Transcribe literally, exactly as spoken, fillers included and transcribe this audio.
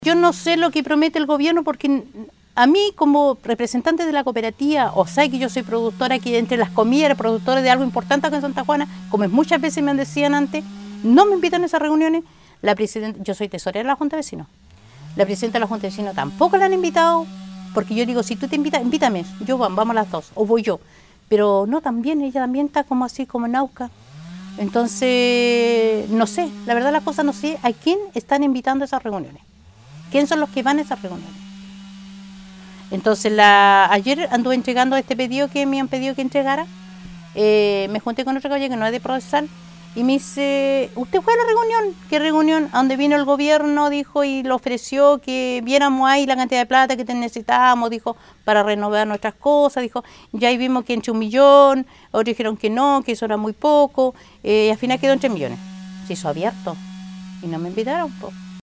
Yo no sé lo que promete el gobierno porque a mí como representante de la cooperativa, o sea que yo soy productora, que entre las comillas era productora de algo importante acá en Santa Juana, como muchas veces me decían antes, no me invitan a esas reuniones. La presidenta, yo soy tesorera de la Junta de Vecinos, la presidenta de la Junta de Vecinos tampoco la han invitado, porque yo digo, si tú te invitas, invítame, yo vamos, vamos las dos, o voy yo, pero no, también, ella también está como así, como en Nauca. Entonces, no sé, la verdad la cosa no sé a quién están invitando a esas reuniones. ¿Quién son los que van a esas reuniones? Entonces, la, ayer anduve entregando este pedido que me han pedido que entregara. Eh, me junté con otra calle que no es de procesal y me dice, ¿usted fue a la reunión? ¿Qué reunión? A donde vino el gobierno, dijo, y lo ofreció que viéramos ahí la cantidad de plata que necesitábamos, dijo, para renovar nuestras cosas, dijo, ya ahí vimos que entre un millón, otros dijeron que no, que eso era muy poco, eh, y al final quedó en tres millones. Se hizo abierto y no me invitaron, pues.